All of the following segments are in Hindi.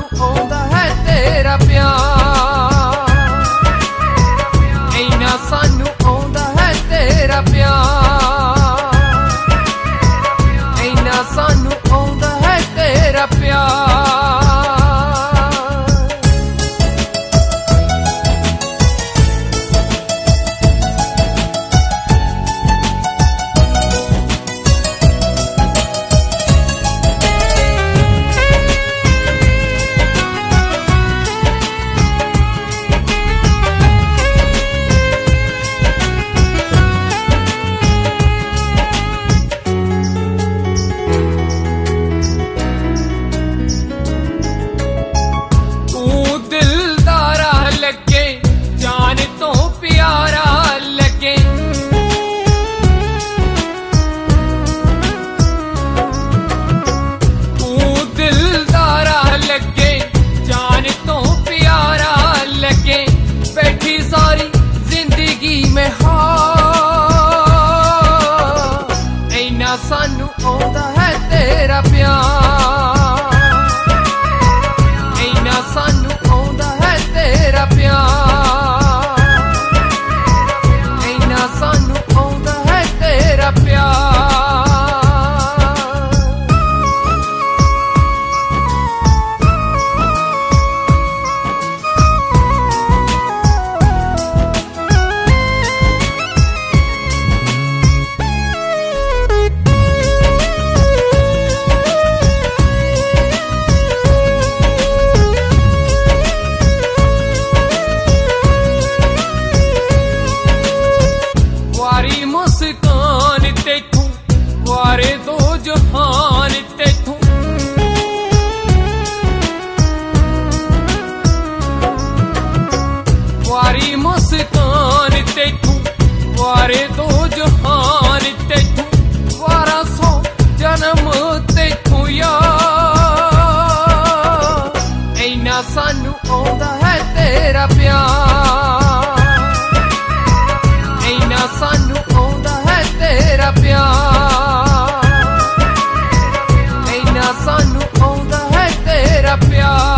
सानू आउंदा है तेरा प्यार, इन्ना सानू आउंदा है तेरा प्यार, इन्ना सानू आउंदा है तेरा प्यार। सारी जिंदगी में हाँ इन्ना सानू आउंदा है तेरा प्यार, इन्ना सानू आउंदा है तेरा प्यार, इन्ना सानू आउंदा है तेरा प्यार। मुस्कान तेथू वारे दो जहान तेथू, वारी मुस्कान तेथू वारे दो जहान तेथू, 1200 जन्म तेथू यार, इन्ना सानू आउंदा है तेरा प्यार, इन्ना सानू आउंदा है तेरा प्यार, इन्ना सानू आउंदा है तेरा प्यार।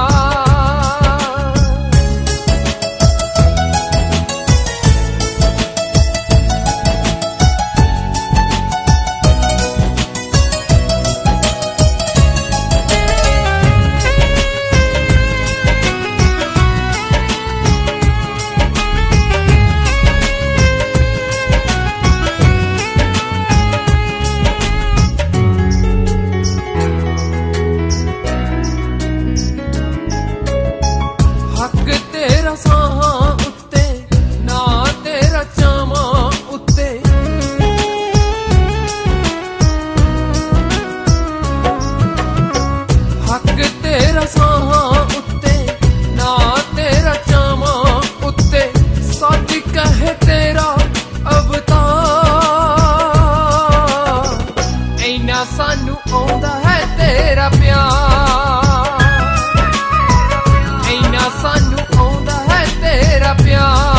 तेरा साहां उत्ते ना तेरा चावां उत्ते, हक तेरा साहां उत्ते ना तेरा चावां उत्ते, सच कहे तेरा अवतार, इन्ना सानू आउंदा है तेरा प्यार, इन्ना सानू तेरा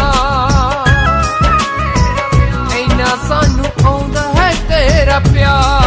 प्यार, इन्ना सानू आउंदा है तेरा प्यार।